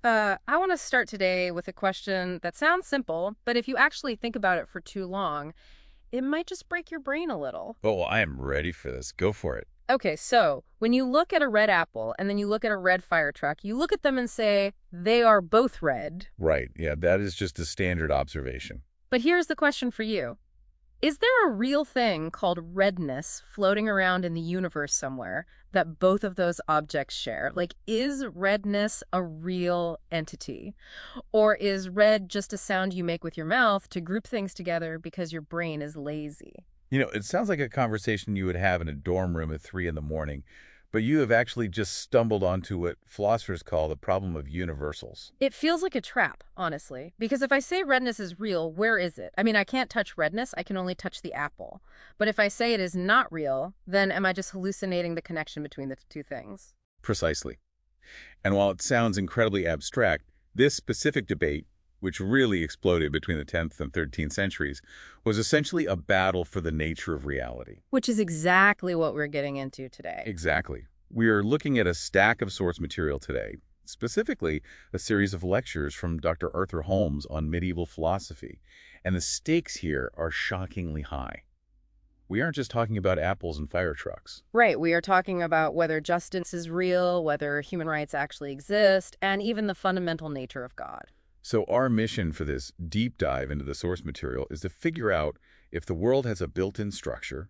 I want to start today with a question that sounds simple, but if you actually think about it for too long, it might just break your brain a little. Oh, I am ready for this. Go for it. Okay, so when you look at a red apple and then you look at a red fire truck, you look at them and say, they are both red. Right. Yeah, that is just a standard observation. But here's the question for you. Is there a real thing called redness floating around in the universe somewhere that both of those objects share? Like, is redness a real entity? Or is red just a sound you make with your mouth to group things together because your brain is lazy? It sounds like a conversation you would have in a dorm room at 3 in the morning, but you have actually just stumbled onto what philosophers call the problem of universals. It feels like a trap, honestly, because if I say redness is real, where is it? I mean, I can't touch redness, I can only touch the apple. But if I say it is not real, then am I just hallucinating the connection between the two things? Precisely. And while it sounds incredibly abstract, this specific debate, which really exploded between the 10th and 13th centuries, was essentially a battle for the nature of reality. Which is exactly what we're getting into today. Exactly. We are looking at a stack of source material today, specifically a series of lectures from Dr. Arthur Holmes on medieval philosophy, and the stakes here are shockingly high. We aren't just talking about apples and fire trucks. Right, we are talking about whether justice is real, whether human rights actually exist, and even the fundamental nature of God. So our mission for this deep dive into the source material is to figure out if the world has a built-in structure,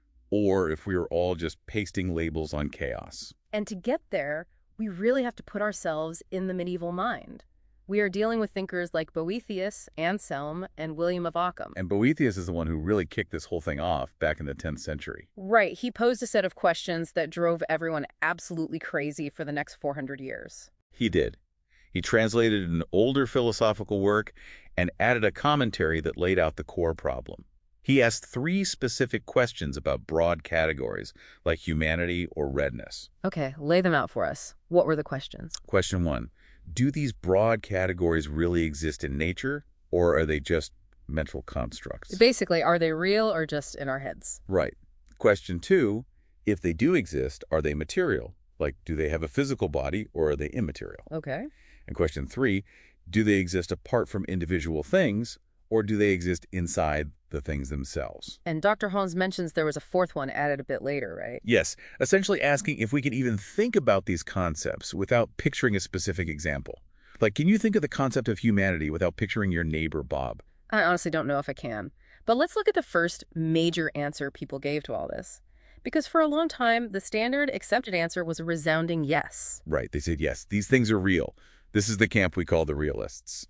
or if we are all just pasting labels on chaos. And to get there, we really have to put ourselves in the medieval mind. We are dealing with thinkers like Boethius, Anselm, and William of Ockham. And Boethius is the one who really kicked this whole thing off back in the 10th century. Right, he posed a set of questions that drove everyone absolutely crazy for the next 400 years. He did. He translated an older philosophical work and added a commentary that laid out the core problem. He asked 3 specific questions about broad categories like humanity or redness. Okay, lay them out for us. What were the questions? Question 1. Do these broad categories really exist in nature, or are they just mental constructs? Basically, are they real or just in our heads? Right. Question 2. If they do exist, are they material? Like, do they have a physical body, or are they immaterial? Okay. And question 3, do they exist apart from individual things, or do they exist inside the things themselves? And Dr. Holmes mentions there was a fourth one added a bit later, right? Yes, essentially asking if we can even think about these concepts without picturing a specific example. Like, can you think of the concept of humanity without picturing your neighbor, Bob? I honestly don't know if I can. But let's look at the first major answer people gave to all this. Because for a long time, the standard accepted answer was a resounding yes. Right, they said, yes, these things are real. This is the camp we call the realists.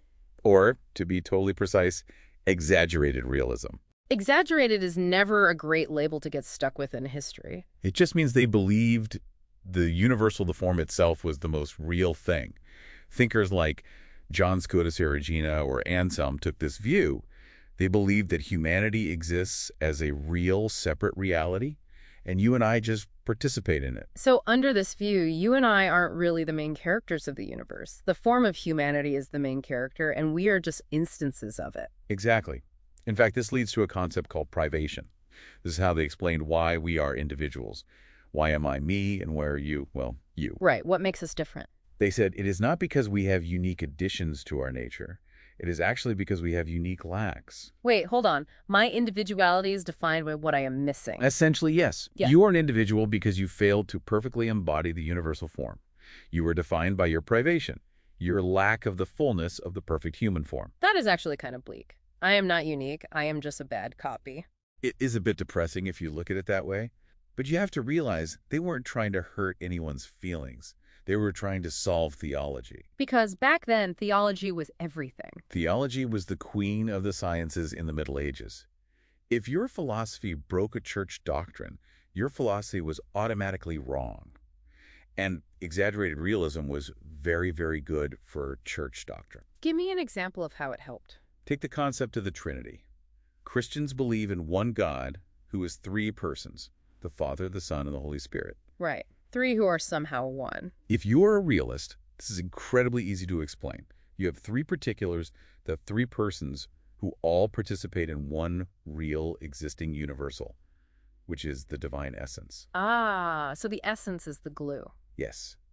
Or, to be totally precise, exaggerated realism. Exaggerated is never a great label to get stuck with in history. It just means they believed the universal, the form itself, was the most real thing. Thinkers like John Scotus Erigena or Anselm took this view. They believed that humanity exists as a real, separate reality, and you and I just participate in it. So under this view, you and I aren't really the main characters of the universe. The form of humanity is the main character, and we are just instances of it. Exactly. In fact, this leads to a concept called privation. This is how they explained why we are individuals. Why am I me and why are you? Well, you. Right. What makes us different? They said it is not because we have unique additions to our nature. It is actually because we have unique lacks. Wait, hold on. My individuality is defined by what I am missing. Essentially, yes. Yeah. You are an individual because you failed to perfectly embody the universal form. You are defined by your privation, your lack of the fullness of the perfect human form. That is actually kind of bleak. I am not unique. I am just a bad copy. It is a bit depressing if you look at it that way, but you have to realize they weren't trying to hurt anyone's feelings. They were trying to solve theology. Because back then, theology was everything. Theology was the queen of the sciences in the Middle Ages. If your philosophy broke a church doctrine, your philosophy was automatically wrong. And exaggerated realism was very, very good for church doctrine. Give me an example of how it helped. Take the concept of the Trinity. Christians believe in one God who is 3 persons, the Father, the Son, and the Holy Spirit. Right. 3 who are somehow one. If you are a realist, this is incredibly easy to explain. You have 3 particulars, the 3 persons who all participate in one real existing universal, which is the divine essence. Ah, so the essence is the glue. Yes.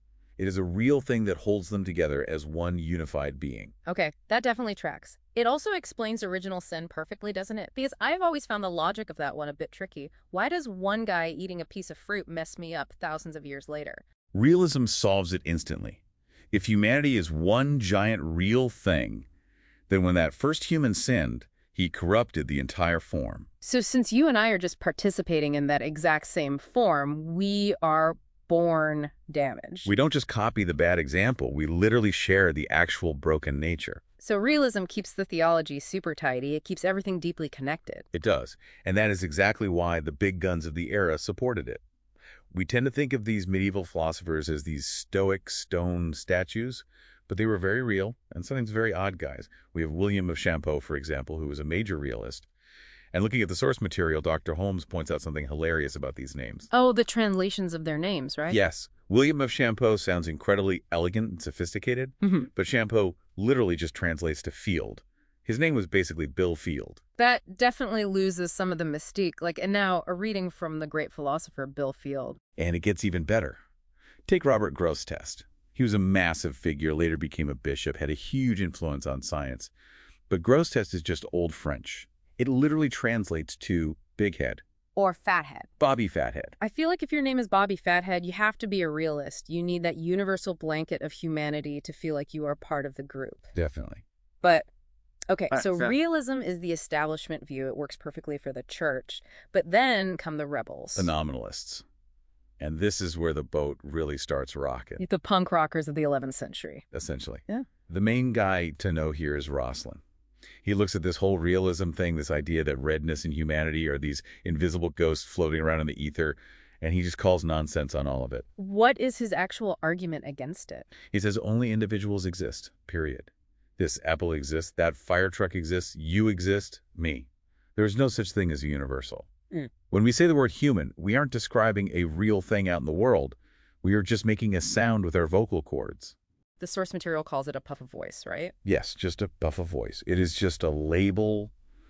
It is a real thing that holds them together as one unified being. Okay, that definitely tracks. It also explains original sin perfectly, doesn't it? Because I've always found the logic of that one a bit tricky. Why does one guy eating a piece of fruit mess me up thousands of years later? Realism solves it instantly. If humanity is one giant real thing, then when that first human sinned, he corrupted the entire form. So since you and I are just participating in that exact same form, we are born damaged. We don't just copy the bad example, we literally share the actual broken nature. So realism keeps the theology super tidy. It keeps everything deeply connected. It does, and that is exactly why the big guns of the era supported it. We tend to think of these medieval philosophers as these stoic stone statues, but they were very real and sometimes very odd guys. We have William of Champeaux, for example, who was a major realist. And looking at the source material, Dr. Holmes points out something hilarious about these names. Oh, the translations of their names, right? Yes, William of Champeaux sounds incredibly elegant and sophisticated, but Champeaux literally just translates to field. His name was basically Bill Field. That definitely loses some of the mystique. And now a reading from the great philosopher Bill Field. And it gets even better. Take Robert Grosseteste. He was a massive figure, later became a bishop, had a huge influence on science. But Grosseteste is just Old French. It literally translates to big head. Or fathead. Bobby Fathead. I feel like if your name is Bobby Fathead, you have to be a realist. You need that universal blanket of humanity to feel like you are part of the group. Definitely. But, okay, so fair. realism is the establishment view. It works perfectly for the church. But then come the rebels. The nominalists. And this is where the boat really starts rocking. The punk rockers of the 11th century. Essentially. Yeah. The main guy to know here is Rosslyn. He looks at this whole realism thing, this idea that redness and humanity are these invisible ghosts floating around in the ether, and he just calls nonsense on all of it. What is his actual argument against it? He says only individuals exist, period. This apple exists, that fire truck exists, you exist, me. There is no such thing as a universal. When we say the word human, we aren't describing a real thing out in the world. We are just making a sound with our vocal cords. The source material calls it a puff of voice, right? Yes, just a puff of voice. It is just a label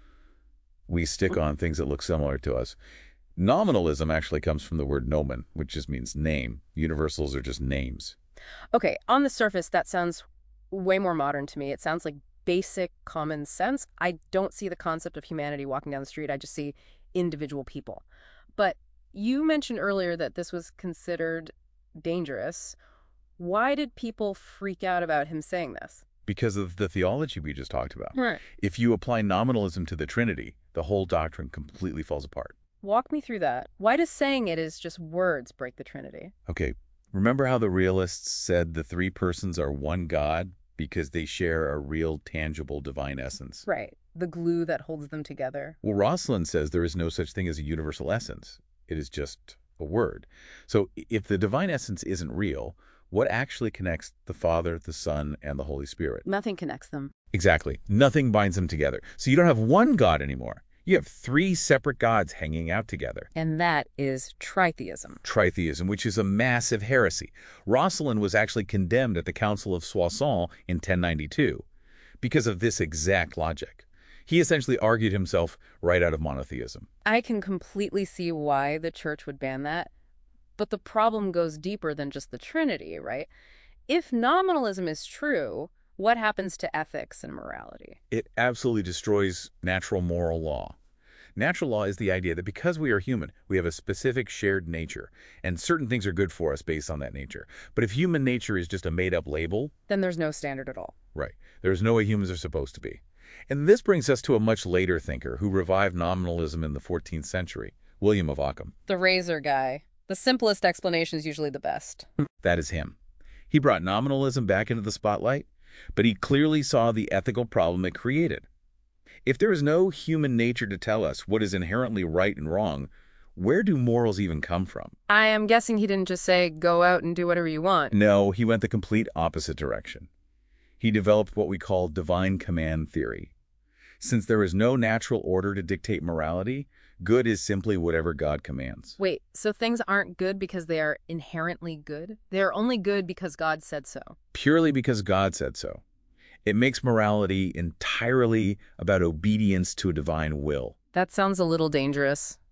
we stick on things that look similar to us. Nominalism actually comes from the word nomen, which just means name. Universals are just names. Okay, on the surface, that sounds way more modern to me. It sounds like basic common sense. I don't see the concept of humanity walking down the street. I just see individual people. But you mentioned earlier that this was considered dangerous. Why did people freak out about him saying this? Because of the theology we just talked about. Right. If you apply nominalism to the Trinity, the whole doctrine completely falls apart. Walk me through that. Why does saying it is just words break the Trinity? Okay, remember how the realists said the three persons are one God because they share a real, tangible, divine essence? Right. The glue that holds them together. Well, Rosslyn says there is no such thing as a universal essence. It is just a word. So if the divine essence isn't real, what actually connects the Father, the Son, and the Holy Spirit? Nothing connects them. Exactly. Nothing binds them together. So you don't have one God anymore. You have three separate gods hanging out together. And that is tritheism. Tritheism, which is a massive heresy. Rosslyn was actually condemned at the Council of Soissons in 1092 because of this exact logic. He essentially argued himself right out of monotheism. I can completely see why the church would ban that. But the problem goes deeper than just the Trinity, right? If nominalism is true, what happens to ethics and morality? It absolutely destroys natural moral law. Natural law is the idea that because we are human, we have a specific shared nature, and certain things are good for us based on that nature. But if human nature is just a made-up label, then there's no standard at all. Right. There's no way humans are supposed to be. And this brings us to a much later thinker who revived nominalism in the 14th century, William of Ockham. The razor guy. The simplest explanation is usually the best. That is him. He brought nominalism back into the spotlight, but he clearly saw the ethical problem it created. If there is no human nature to tell us what is inherently right and wrong, where do morals even come from? I am guessing he didn't just say, go out and do whatever you want. No, he went the complete opposite direction. He developed what we call divine command theory. Since there is no natural order to dictate morality, good is simply whatever God commands. Wait, so things aren't good because they are inherently good? They are only good because God said so? Purely because God said so. It makes morality entirely about obedience to a divine will. That sounds a little dangerous.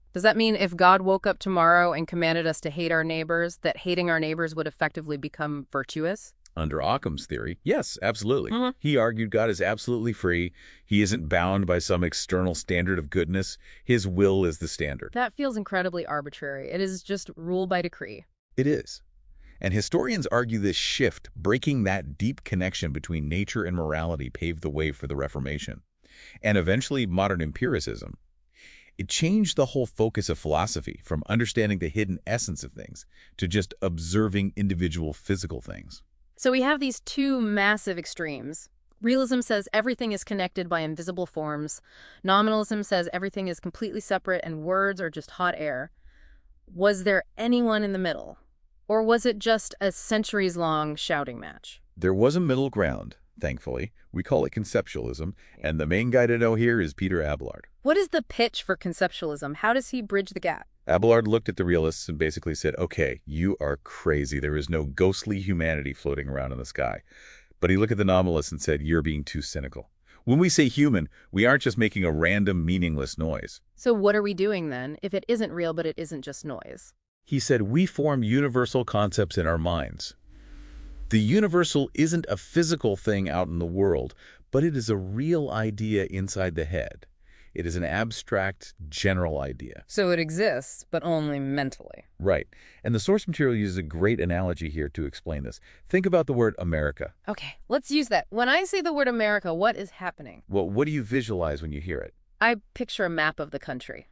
Does that mean if God woke up tomorrow and commanded us to hate our neighbors, that hating our neighbors would effectively become virtuous? Under Occam's theory, yes, absolutely. Mhm. He argued God is absolutely free. He isn't bound by some external standard of goodness. His will is the standard. That feels incredibly arbitrary. It is just rule by decree. It is. And historians argue this shift, breaking that deep connection between nature and morality, paved the way for the Reformation, and eventually modern empiricism. It changed the whole focus of philosophy from understanding the hidden essence of things to just observing individual physical things. So we have these two massive extremes. Realism says everything is connected by invisible forms. Nominalism says everything is completely separate and words are just hot air. Was there anyone in the middle? Or was it just a centuries-long shouting match? There was a middle ground, thankfully. We call it conceptualism, and the main guy to know here is Peter Abelard. What is the pitch for conceptualism? How does he bridge the gap? Abelard looked at the realists and basically said, okay, you are crazy. There is no ghostly humanity floating around in the sky. But he looked at the nominalists and said, you're being too cynical. When we say human, we aren't just making a random, meaningless noise. So what are we doing then, if it isn't real but it isn't just noise? He said, we form universal concepts in our minds. The universal isn't a physical thing out in the world, but it is a real idea inside the head. It is an abstract, general idea. So it exists, but only mentally. Right. And the source material uses a great analogy here to explain this. Think about the word America. Okay, let's use that. When I say the word America, what is happening? Well, what do you visualize when you hear it? I picture a map of the country.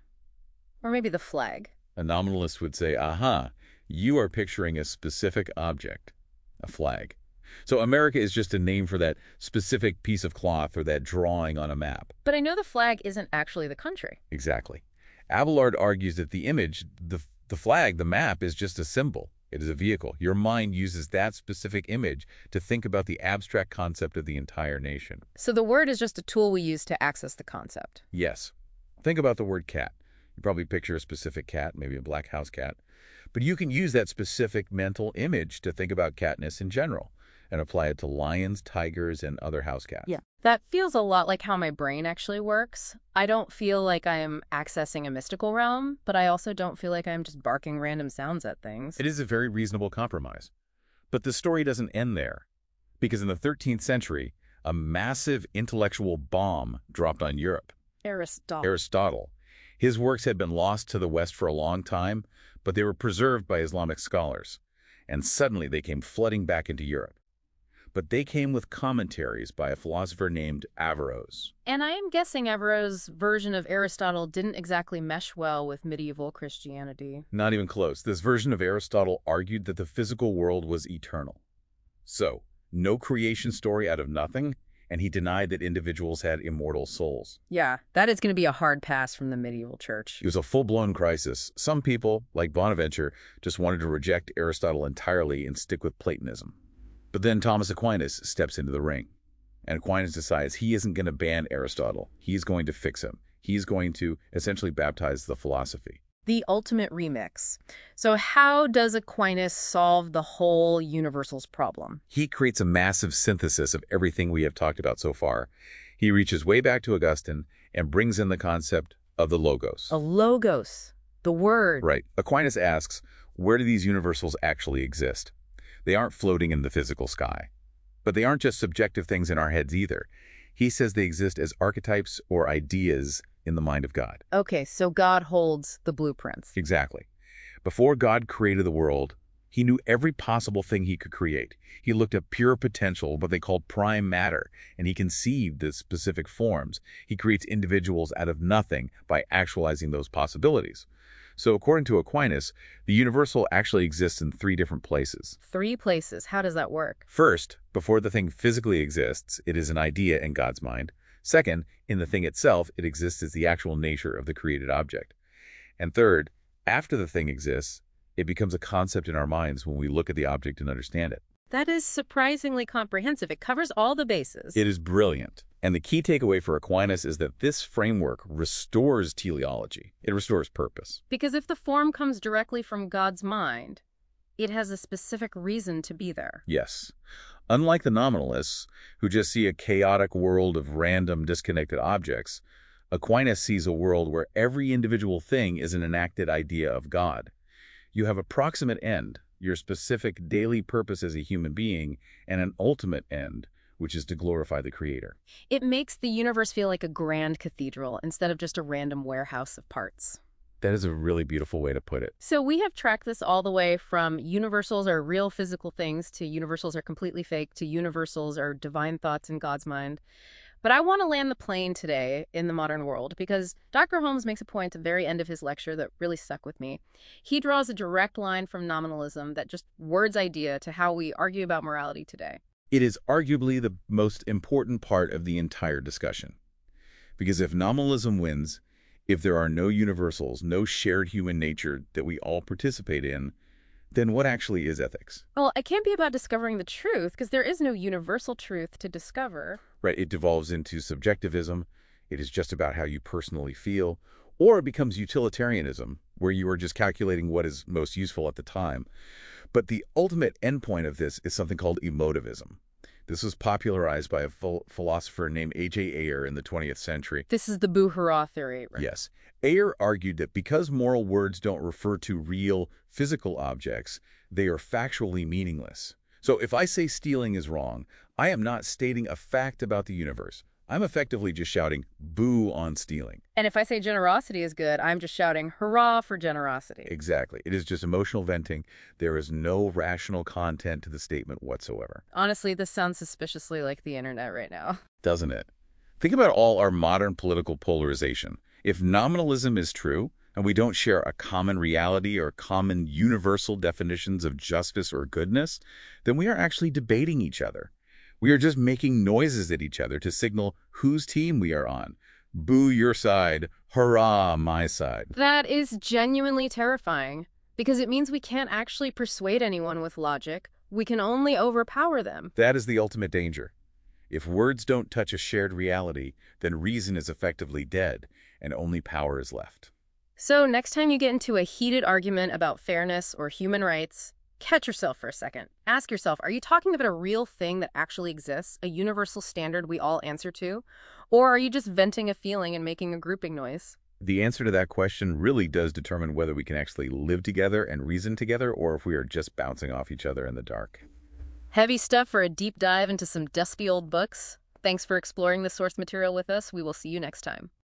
Or maybe the flag. A nominalist would say, aha, you are picturing a specific object, a flag. So America is just a name for that specific piece of cloth or that drawing on a map. But I know the flag isn't actually the country. Exactly. Abelard argues that the image, the flag, the map, is just a symbol. It is a vehicle. Your mind uses that specific image to think about the abstract concept of the entire nation. So the word is just a tool we use to access the concept. Yes. Think about the word cat. You probably picture a specific cat, maybe a black house cat. But you can use that specific mental image to think about catness in general and apply it to lions, tigers, and other house cats. Yeah. That feels a lot like how my brain actually works. I don't feel like I am accessing a mystical realm, but I also don't feel like I'm just barking random sounds at things. It is a very reasonable compromise. But the story doesn't end there. Because in the 13th century, a massive intellectual bomb dropped on Europe. Aristotle. His works had been lost to the West for a long time, but they were preserved by Islamic scholars. And suddenly they came flooding back into Europe. But they came with commentaries by a philosopher named Averroes. And I am guessing Averroes' version of Aristotle didn't exactly mesh well with medieval Christianity. Not even close. This version of Aristotle argued that the physical world was eternal. So, no creation story out of nothing, and he denied that individuals had immortal souls. Yeah, that is going to be a hard pass from the medieval church. It was a full-blown crisis. Some people, like Bonaventure, just wanted to reject Aristotle entirely and stick with Platonism. But then Thomas Aquinas steps into the ring. And Aquinas decides he isn't going to ban Aristotle. He's going to fix him. He's going to essentially baptize the philosophy. The ultimate remix. So how does Aquinas solve the whole universals problem? He creates a massive synthesis of everything we have talked about so far. He reaches way back to Augustine and brings in the concept of the logos. A logos, the word. Right. Aquinas asks, where do these universals actually exist? They aren't floating in the physical sky. But they aren't just subjective things in our heads either. He says they exist as archetypes or ideas in the mind of God. Okay, so God holds the blueprints. Exactly. Before God created the world, he knew every possible thing he could create. He looked at pure potential, what they called prime matter, and he conceived the specific forms. He creates individuals out of nothing by actualizing those possibilities. So according to Aquinas, the universal actually exists in 3 different places. 3 places. How does that work? First, before the thing physically exists, it is an idea in God's mind. Second, in the thing itself, it exists as the actual nature of the created object. And third, after the thing exists, it becomes a concept in our minds when we look at the object and understand it. That is surprisingly comprehensive. It covers all the bases. It is brilliant. And the key takeaway for Aquinas is that this framework restores teleology. It restores purpose. Because if the form comes directly from God's mind, it has a specific reason to be there. Yes. Unlike the nominalists, who just see a chaotic world of random, disconnected objects, Aquinas sees a world where every individual thing is an enacted idea of God. You have a proximate end, your specific daily purpose as a human being, and an ultimate end, which is to glorify the Creator. It makes the universe feel like a grand cathedral instead of just a random warehouse of parts. That is a really beautiful way to put it. So we have tracked this all the way from universals are real physical things to universals are completely fake to universals are divine thoughts in God's mind. But I want to land the plane today in the modern world because Dr. Holmes makes a point at the very end of his lecture that really stuck with me. He draws a direct line from nominalism that just words idea to how we argue about morality today. It is arguably the most important part of the entire discussion. Because if nominalism wins, if there are no universals, no shared human nature that we all participate in, then what actually is ethics? Well, it can't be about discovering the truth because there is no universal truth to discover. Right, it devolves into subjectivism. It is just about how you personally feel. Or it becomes utilitarianism, where you are just calculating what is most useful at the time. But the ultimate endpoint of this is something called emotivism. This was popularized by a philosopher named A.J. Ayer in the 20th century. This is the boo-hurrah theory, right? Yes. Ayer argued that because moral words don't refer to real, physical objects, they are factually meaningless. So if I say stealing is wrong, I am not stating a fact about the universe. I'm effectively just shouting, boo on stealing. And if I say generosity is good, I'm just shouting, hurrah for generosity. Exactly. It is just emotional venting. There is no rational content to the statement whatsoever. Honestly, this sounds suspiciously like the internet right now. Doesn't it? Think about all our modern political polarization. If nominalism is true, and we don't share a common reality or common universal definitions of justice or goodness, then we are actually debating each other. We are just making noises at each other to signal whose team we are on. Boo your side, hurrah my side. That is genuinely terrifying because it means we can't actually persuade anyone with logic. We can only overpower them. That is the ultimate danger. If words don't touch a shared reality, then reason is effectively dead, and only power is left. So next time you get into a heated argument about fairness or human rights, catch yourself for a second. Ask yourself, are you talking about a real thing that actually exists, a universal standard we all answer to? Or are you just venting a feeling and making a grouping noise? The answer to that question really does determine whether we can actually live together and reason together, or if we are just bouncing off each other in the dark. Heavy stuff for a deep dive into some dusty old books. Thanks for exploring the source material with us. We will see you next time.